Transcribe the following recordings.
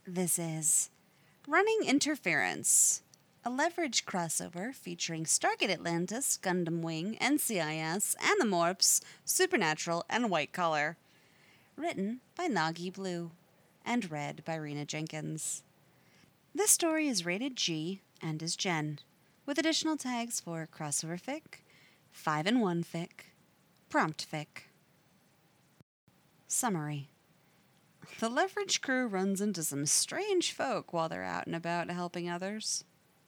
This is Running Interference, a Leverage crossover featuring Stargate Atlantis, Gundam Wing, NCIS, Animorphs, Supernatural, and White Collar. Written by Nagi Blue and read by Rena Jenkins. This story is rated G and is Gen, with additional tags for crossover fic, 5-in-1 fic, prompt fic. Summary. The Leverage crew runs into some strange folk while they're out and about helping others.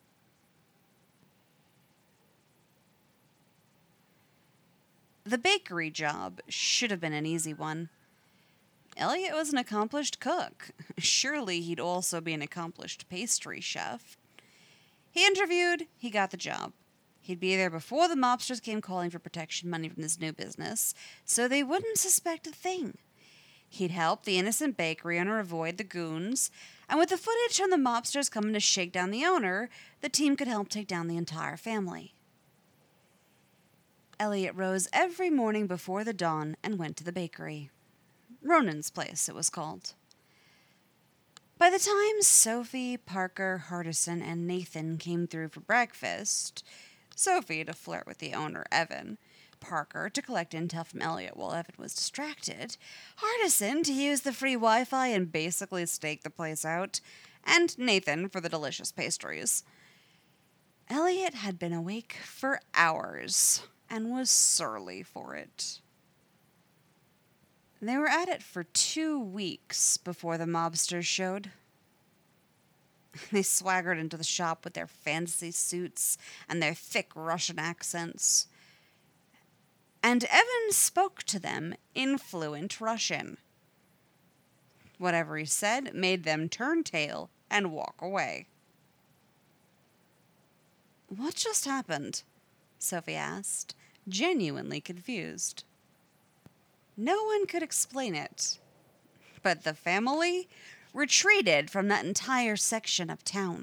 The bakery job should have been an easy one. Elliot was an accomplished cook. Surely he'd also be an accomplished pastry chef. He interviewed, he got the job. He'd be there before the mobsters came calling for protection money from this new business, so they wouldn't suspect a thing. He'd help the innocent bakery owner avoid the goons, and with the footage from the mobsters coming to shake down the owner, the team could help take down the entire family. Elliot rose every morning before the dawn and went to the bakery. Ronan's place, it was called. By the time Sophie, Parker, Hardison, and Nathan came through for breakfast, Sophie to flirt with the owner, Evan, Parker to collect intel from Elliot while Evan was distracted, Hardison to use the free Wi-Fi and basically stake the place out, and Nathan for the delicious pastries. Elliot had been awake for hours and was surly for it. They were at it for 2 weeks before the mobsters showed. They swaggered into the shop with their fancy suits and their thick Russian accents. And Evan spoke to them in fluent Russian. Whatever he said made them turn tail and walk away. "What just happened?" Sophie asked, genuinely confused. No one could explain it, but the family retreated from that entire section of town.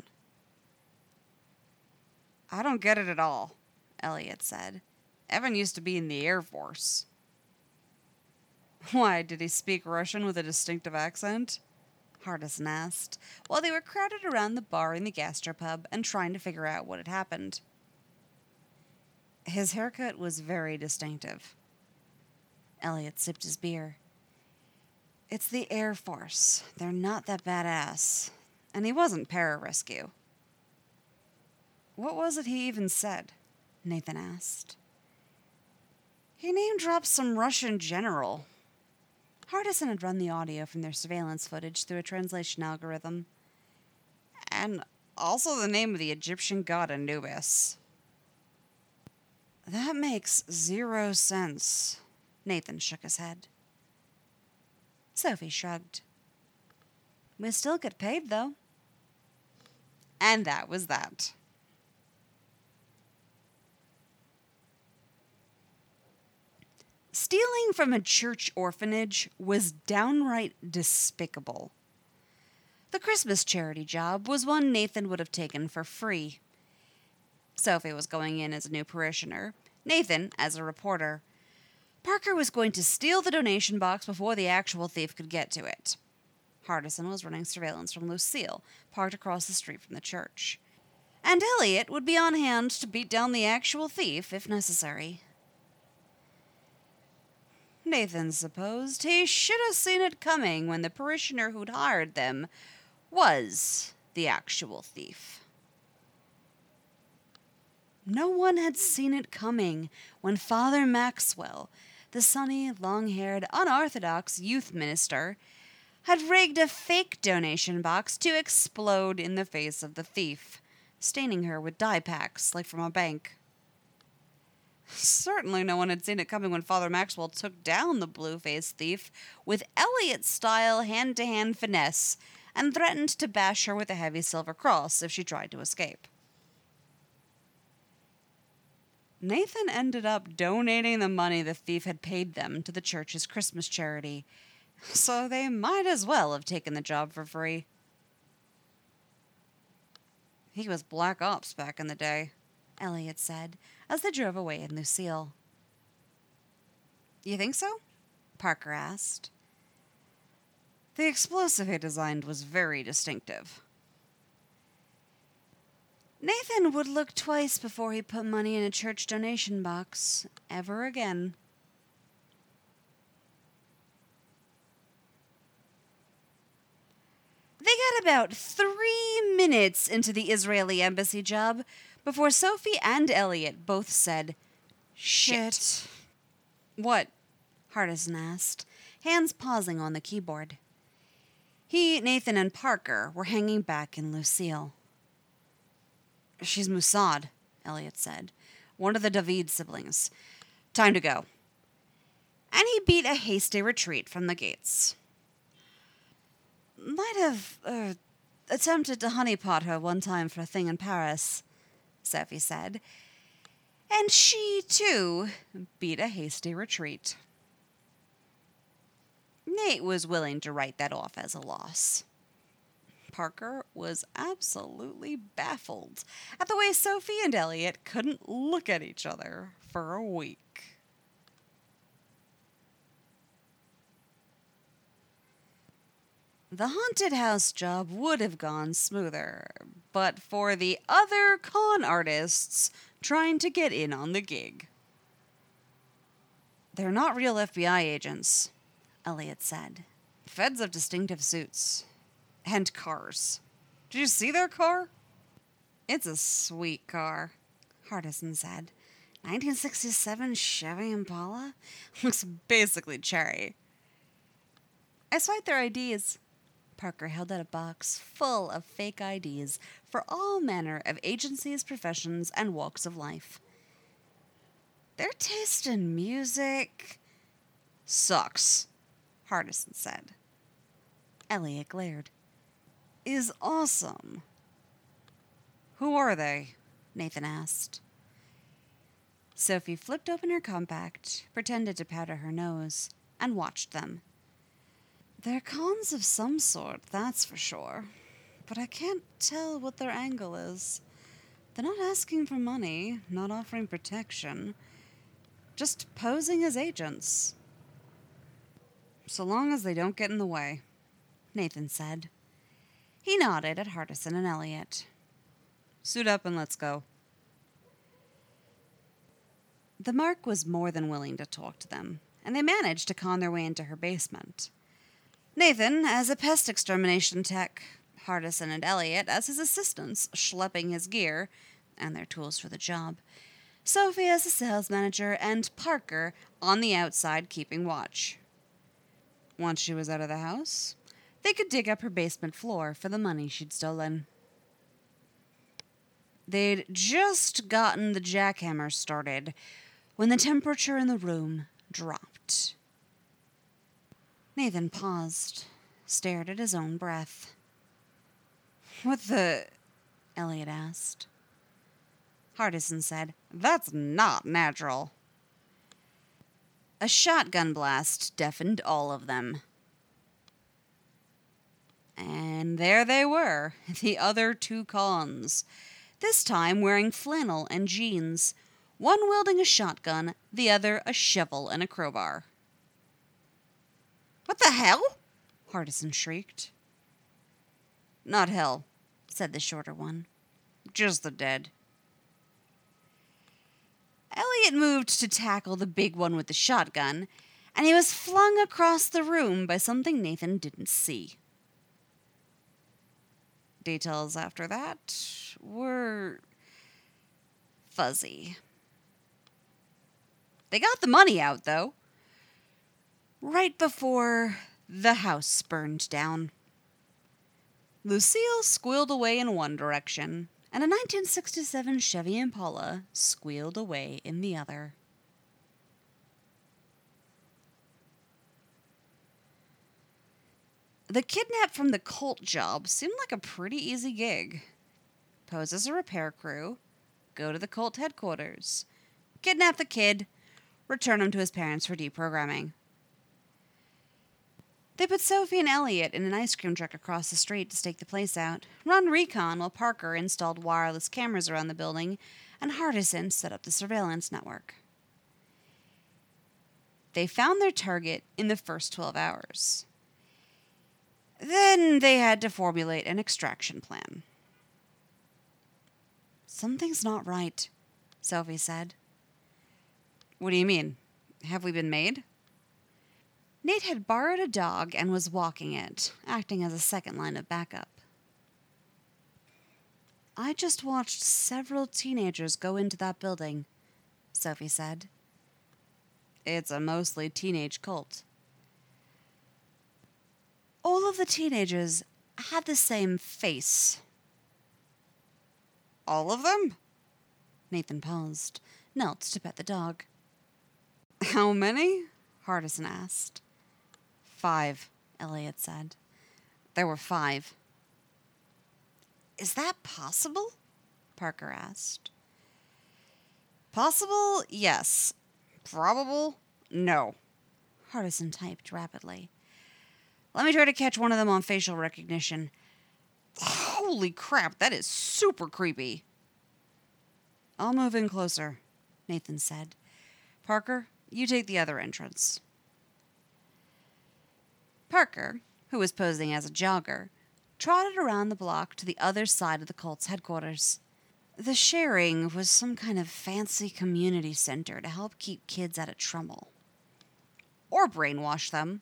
"I don't get it at all," Elliot said. "Evan used to be in the Air Force." "Why, did he speak Russian with a distinctive accent?" Hardison asked, while they were crowded around the bar in the gastropub and trying to figure out what had happened. "His haircut was very distinctive." Elliot sipped his beer. "It's the Air Force. They're not that badass. And he wasn't pararescue." "What was it he even said?" Nathan asked. "He name-dropped some Russian general." Hardison had run the audio from their surveillance footage through a translation algorithm. "And also the name of the Egyptian god Anubis." "That makes 0 sense." Nathan shook his head. Sophie shrugged. "We still get paid, though." And that was that. Stealing from a church orphanage was downright despicable. The Christmas charity job was one Nathan would have taken for free. Sophie was going in as a new parishioner, Nathan as a reporter. Parker was going to steal the donation box before the actual thief could get to it. Hardison was running surveillance from Lucille, parked across the street from the church. And Elliot would be on hand to beat down the actual thief if necessary. Nathan supposed he should have seen it coming when the parishioner who'd hired them was the actual thief. No one had seen it coming when Father Maxwell, the sunny, long-haired, unorthodox youth minister, had rigged a fake donation box to explode in the face of the thief, staining her with dye packs like from a bank. Certainly no one had seen it coming when Father Maxwell took down the blue-faced thief with Elliot-style hand-to-hand finesse and threatened to bash her with a heavy silver cross if she tried to escape. Nathan ended up donating the money the thief had paid them to the church's Christmas charity, so they might as well have taken the job for free. "He was Black Ops back in the day," Elliot said, as they drove away in Lucille. "You think so?" Parker asked. The explosive he designed was very distinctive. Nathan would look twice before he put money in a church donation box, ever again. They got about 3 minutes into the Israeli embassy job before Sophie and Elliot both said, "Shit." "What?" Hardison asked, hands pausing on the keyboard. He, Nathan, and Parker were hanging back in Lucille. "She's Mossad," Elliot said. "One of the David siblings. Time to go." And he beat a hasty retreat from the gates. "Might have attempted to honeypot her one time for a thing in Paris," Sophie said. And she, too, beat a hasty retreat. Nate was willing to write that off as a loss. Parker was absolutely baffled at the way Sophie and Elliot couldn't look at each other for a week. The haunted house job would have gone smoother, but for the other con artists trying to get in on the gig. "They're not real FBI agents," Elliot said. "Feds have distinctive suits. And cars. Did you see their car?" "It's a sweet car," Hardison said. 1967 Chevy Impala? Looks basically cherry." "I swiped their IDs." Parker held out a box full of fake IDs for all manner of agencies, professions, and walks of life. "Their taste in music sucks," Hardison said. Elliot glared. "Is awesome." "Who are they?" Nathan asked. Sophie flipped open her compact, pretended to powder her nose, and watched them. "They're cons of some sort, that's for sure. But I can't tell what their angle is. They're not asking for money, not offering protection. Just posing as agents." "So long as they don't get in the way," Nathan said. He nodded at Hardison and Elliot. "Suit up and let's go." The Mark was more than willing to talk to them, and they managed to con their way into her basement. Nathan as a pest extermination tech, Hardison and Elliot as his assistants, schlepping his gear and their tools for the job, Sophie as a sales manager, and Parker on the outside keeping watch. Once she was out of the house, they could dig up her basement floor for the money she'd stolen. They'd just gotten the jackhammer started when the temperature in the room dropped. Nathan paused, stared at his own breath. "What the?" Elliot asked. Hardison said, "That's not natural." A shotgun blast deafened all of them. And there they were, the other two cons, this time wearing flannel and jeans, one wielding a shotgun, the other a shovel and a crowbar. "What the hell?" Hardison shrieked. "Not hell," said the shorter one. "Just the dead." Elliot moved to tackle the big one with the shotgun, and he was flung across the room by something Nathan didn't see. Details after that were fuzzy. They got the money out, though, right before the house burned down. Lucille squealed away in one direction, and a 1967 Chevy Impala squealed away in the other. The kidnap from the cult job seemed like a pretty easy gig. Pose as a repair crew, go to the cult headquarters, kidnap the kid, return him to his parents for deprogramming. They put Sophie and Elliot in an ice cream truck across the street to stake the place out, run recon while Parker installed wireless cameras around the building, and Hardison set up the surveillance network. They found their target in the first 12 hours. Then they had to formulate an extraction plan. Something's not right, Sophie said. What do you mean? Have we been made? Nate had borrowed a dog and was walking it, acting as a second line of backup. I just watched several teenagers go into that building, Sophie said. It's a mostly teenage cult. All of the teenagers had the same face. All of them? Nathan paused, knelt to pet the dog. How many? Hardison asked. 5, Elliot said. There were 5. Is that possible? Parker asked. Possible, yes. Probable, no. Hardison typed rapidly. Let me try to catch one of them on facial recognition. Holy crap, that is super creepy. I'll move in closer, Nathan said. Parker, you take the other entrance. Parker, who was posing as a jogger, trotted around the block to the other side of the cult's headquarters. The Sharing was some kind of fancy community center to help keep kids out of trouble. Or brainwash them,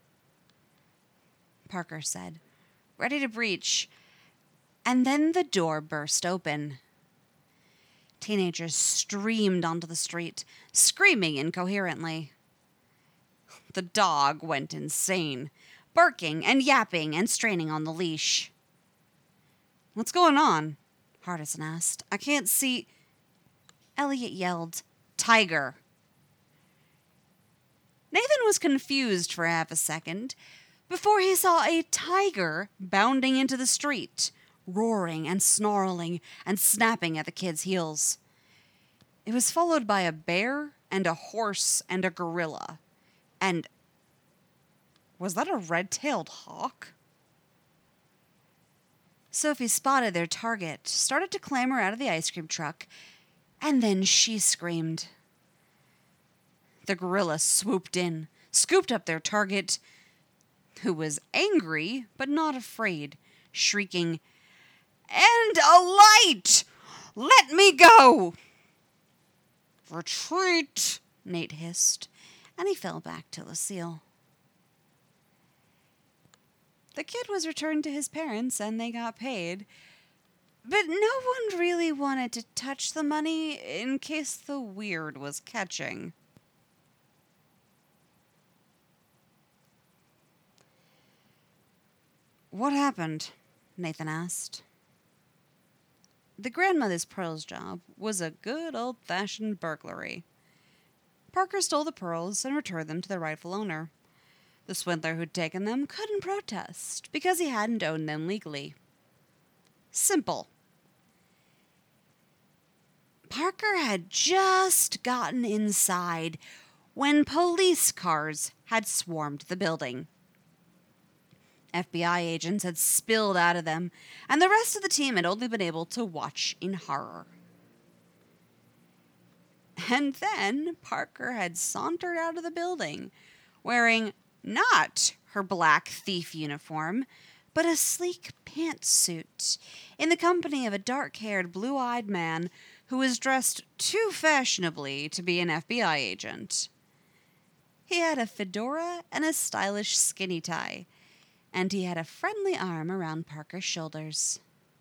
Parker said, ready to breach. And then the door burst open. Teenagers streamed onto the street, screaming incoherently. The dog went insane, barking and yapping and straining on the leash. What's going on? Hardison asked. I can't see. Elliot yelled, Tiger. Nathan was confused for half a second before he saw a tiger bounding into the street, roaring and snarling and snapping at the kid's heels. It was followed by a bear and a horse and a gorilla. And was that a red-tailed hawk? Sophie spotted their target, started to clamber out of the ice cream truck, and then she screamed. The gorilla swooped in, scooped up their target, who was angry but not afraid, shrieking, "And a light! Let me go!" "Retreat!" Nate hissed, and he fell back to Lucille. The kid was returned to his parents, and they got paid. But no one really wanted to touch the money in case the weird was catching. What happened? Nathan asked. The grandmother's pearls job was a good old-fashioned burglary. Parker stole the pearls and returned them to their rightful owner. The swindler who'd taken them couldn't protest because he hadn't owned them legally. Simple. Parker had just gotten inside when police cars had swarmed the building. FBI agents had spilled out of them, and the rest of the team had only been able to watch in horror. And then Parker had sauntered out of the building, wearing not her black thief uniform, but a sleek pantsuit, in the company of a dark-haired, blue-eyed man who was dressed too fashionably to be an FBI agent. He had a fedora and a stylish skinny tie, and he had a friendly arm around Parker's shoulders.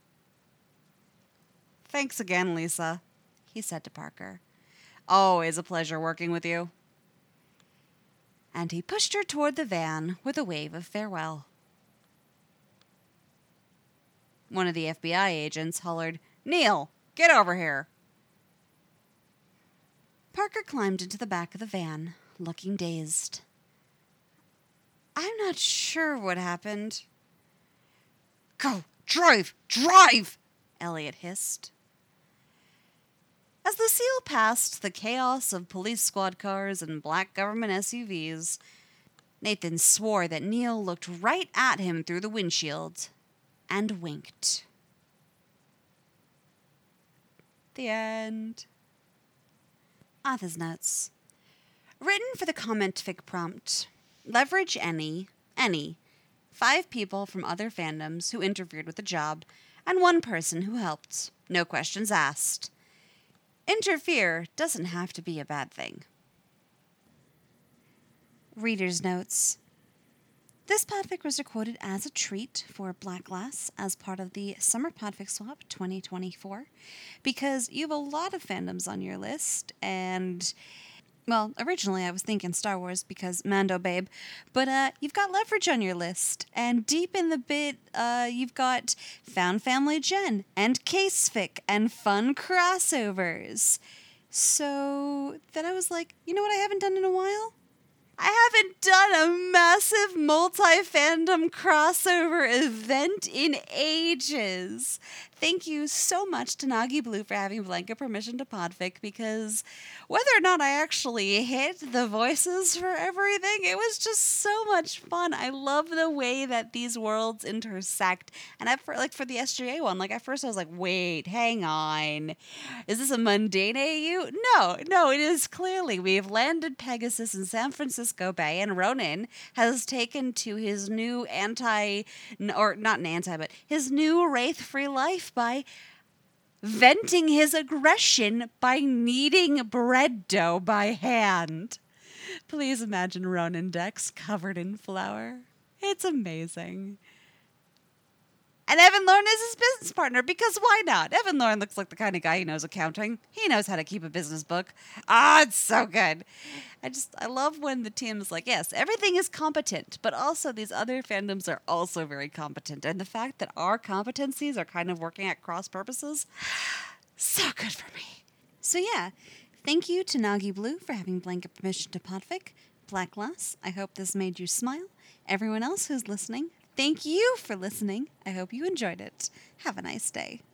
"Thanks again, Lisa," he said to Parker. "Always a pleasure working with you." And he pushed her toward the van with a wave of farewell. One of the FBI agents hollered, "Neil, get over here." Parker climbed into the back of the van, looking dazed. "I'm not sure what happened." "Go, drive, drive!" Elliot hissed. As Lucille passed the chaos of police squad cars and black government SUVs, Nathan swore that Neil looked right at him through the windshield and winked. The end. Author's notes. Written for the comment fic prompt. Leverage any, 5 people from other fandoms who interfered with the job, and 1 person who helped. No questions asked. Interfere doesn't have to be a bad thing. Reader's notes. This podfic was recorded as a treat for Black Glass as part of the Summer Podfic Swap 2024 because you have a lot of fandoms on your list and, well, originally I was thinking Star Wars because Mando babe, but you've got Leverage on your list and deep in the bit you've got Found Family Gen and Casefic and fun crossovers. So then I was like, you know what I haven't done in a while? I haven't done a massive multi-fandom crossover event in ages. Thank you so much to Nagi Blue for having blanket permission to podfic because whether or not I actually hit the voices for everything, it was just so much fun. I love the way that these worlds intersect. And for the SGA one, at first I was like, wait, hang on. Is this a mundane AU? No, it is clearly. We've landed Pegasus in San Francisco Bay, and Ronan has taken to his new his new wraith-free life by venting his aggression by kneading bread dough by hand. Please imagine Ronan Dex covered in flour. It's amazing. And Evan Lorne is his business partner, because why not? Evan Lorne looks like the kind of guy who knows accounting. He knows how to keep a business book. It's so good. I love when the team is like, yes, everything is competent, but also these other fandoms are also very competent. And the fact that our competencies are kind of working at cross purposes, so good for me. So yeah, thank you to Nagi Blue for having blanket permission to podfic. Black Glass, I hope this made you smile. Everyone else who's listening, thank you for listening. I hope you enjoyed it. Have a nice day.